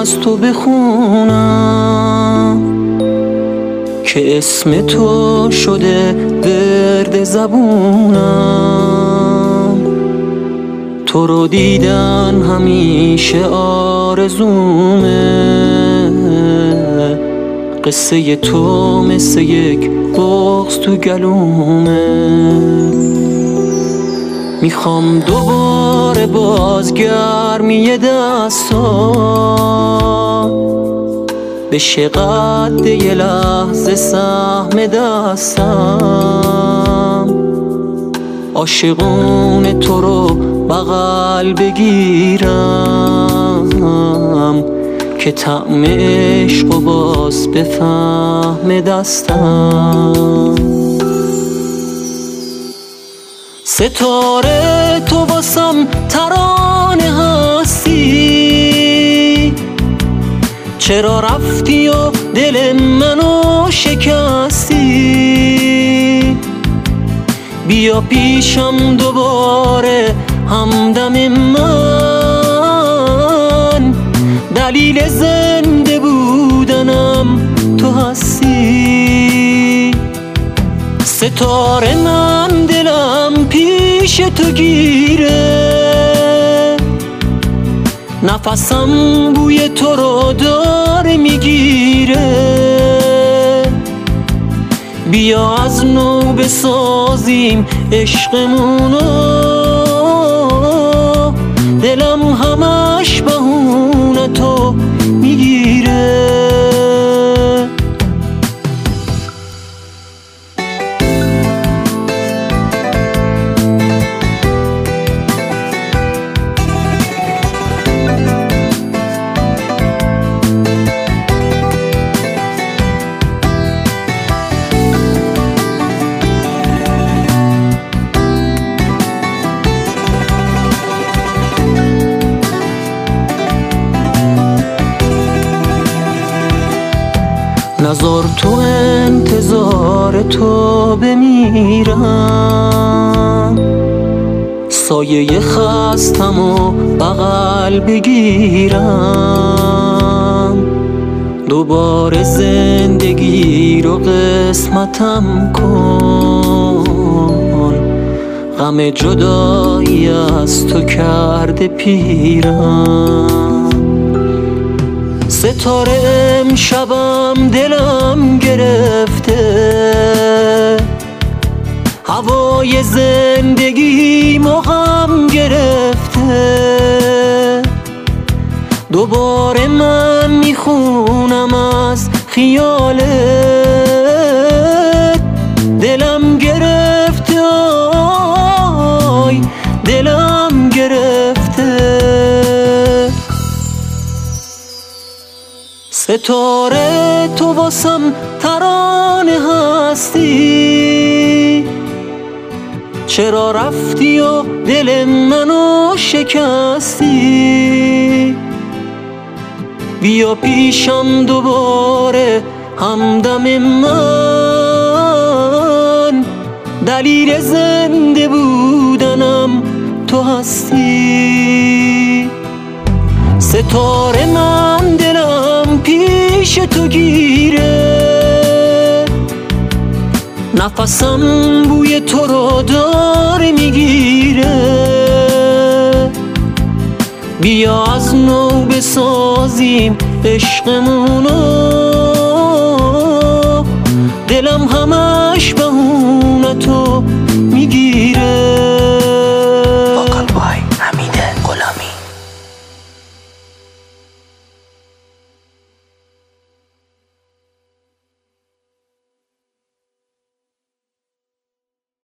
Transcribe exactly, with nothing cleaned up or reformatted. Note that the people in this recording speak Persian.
از تو بخونم که اسم تو شده ورد زبونم. تو رو دیدن همیشه آرزومه، قصه تو مثل یک بغض تو گلومه. میخوام دوباره بازگرمی دستات بشه قد یه لحظه سهم دستم. عاشقون تو رو بغل بگیرم که طعم عشق و باز بفهم دستم. ستاره تو واسم ترانه هستی، چرا رفتی و دل منو شکستی؟ بیا پیشم دوباره همدم من، دلیل زنده بودنم تو هستی. ستاره من دلم پیش تو گیره، نفسم بوی تو رو داره میگیره. بیا از نو بسازیم عشقمونو، دلم همش بهونه تو میگیره. نزار تو انتظار تو بمیرم، سایه خستم و بغل بگیرم. دوباره زندگی رو قسمتم کن، غم جدایی از تو کرده پیرم. ستاره امشبم دلم گرفته، هوای زندگی مهم گرفته. دوباره من میخونم از خیالت، دلم گرفته آی دلم گرفته. ستاره تو واسم ترانه هستی، چرا رفتی و دل منو شکستی؟ بیا پیشم دوباره همدم من، دلیل زنده بودنم تو هستی. ستاره من دلم پیش تو گیره، نفسم بوی تو رو داره میگیره. بیا از نو بسازیم عشقمونو،